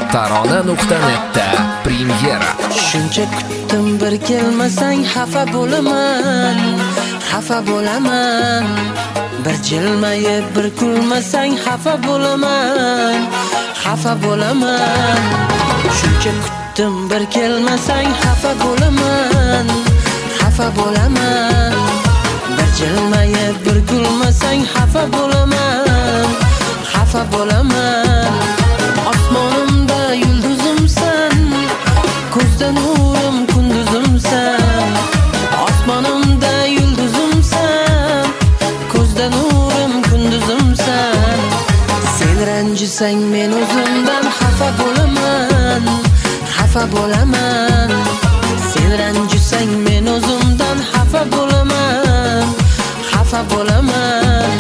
Tarona.net'da premyera. Shuncha kutdim bir kelmasang xafa bo'laman, xafa bo'laman. Bir jilmayib bir kulmasang xafa bo'laman, xafa bo'laman. Shuncha kutdim bir kelmasang xafa bo'laman, xafa bo'laman. Bir jilmayib bir kulmasang xafa bo'laman, xafa bo'laman. Osmonimda yulduzimsan, ko'zda nurim kunduzimsan. Osmonimda yulduzimsan, ko'zda nurim kunduzimsan. Sen ranjisang men o'zimdan xafa bo'laman, xafa bo'laman. Sen ranjisang men o'zimdan xafa bo'laman, xafa bo'laman.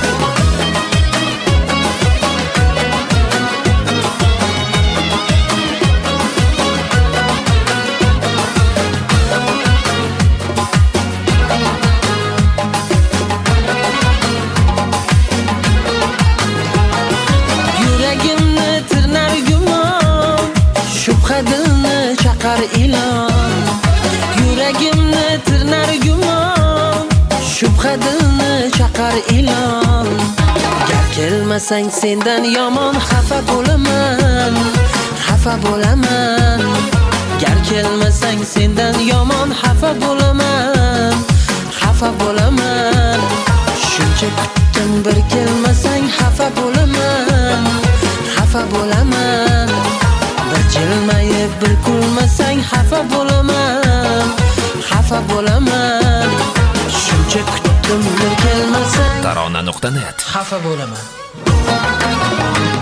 Yuragimni tirnar gumon, shubha dilni chaqar ilon. Yuragimni tirnar gumon, shubha dilni chaqar ilon. Gar kelmasang sendan yomon xafa bo'laman, xafa bo'laman. Gar kelmasang sendan yomon xafa bo'laman, xafa bo'laman. Shuncha kutdim bir kelmasang xafa bo'laman, xafa bo'laman. Bir jilmayib bir kulmasang xafa bo'laman, xafa bo'laman. Shuncha kutdim bir kelmasang Tarona.net xafa bo'laman.